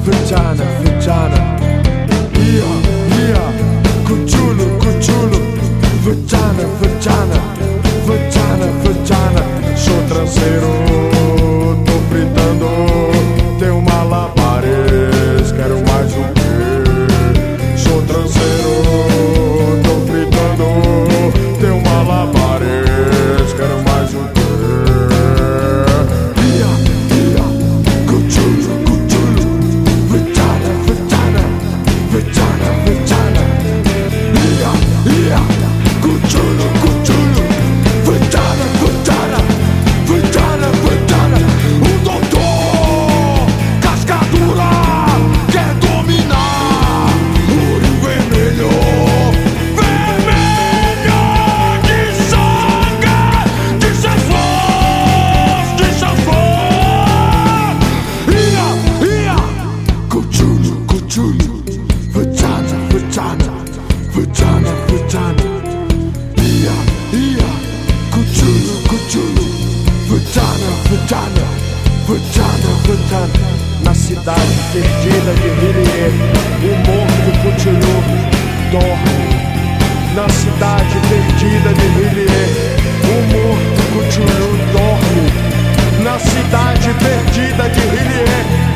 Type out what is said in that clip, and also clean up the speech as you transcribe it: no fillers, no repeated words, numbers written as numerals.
vagina, vagina. Ia, ia, cuchulo, cuchulo. Vagina, vagina, vagina, vagina. Sou transeiro, tô fritando. Tenho malabares, quero mais um quê? Sou transeiro, tô fritando. Tenho malabares, quero mais um quê? Ia, ia, cuchulo, cuchulo. Vagina, vagina, vagina, vagina. Ia, ia, cuchulo, cuchulo. Vagina, vagina, vagina, vagina. Doutor Cascadura quer dominar o Rio Vermelho. Vermelho de sangue, de chanfros, de chanfros. Ia, ia, cuchulo, cuchulo. Vagina, vagina, vagina, vagina. Ia, ia, cuchulo, cuchulo. Vagina, vagina, vagina, vagina. Na cidade perdida de Rillier, o morto Cthulhu dorme. Na cidade perdida de Rillier, o morto Cthulhu dorme. Na cidade perdida de Rillier,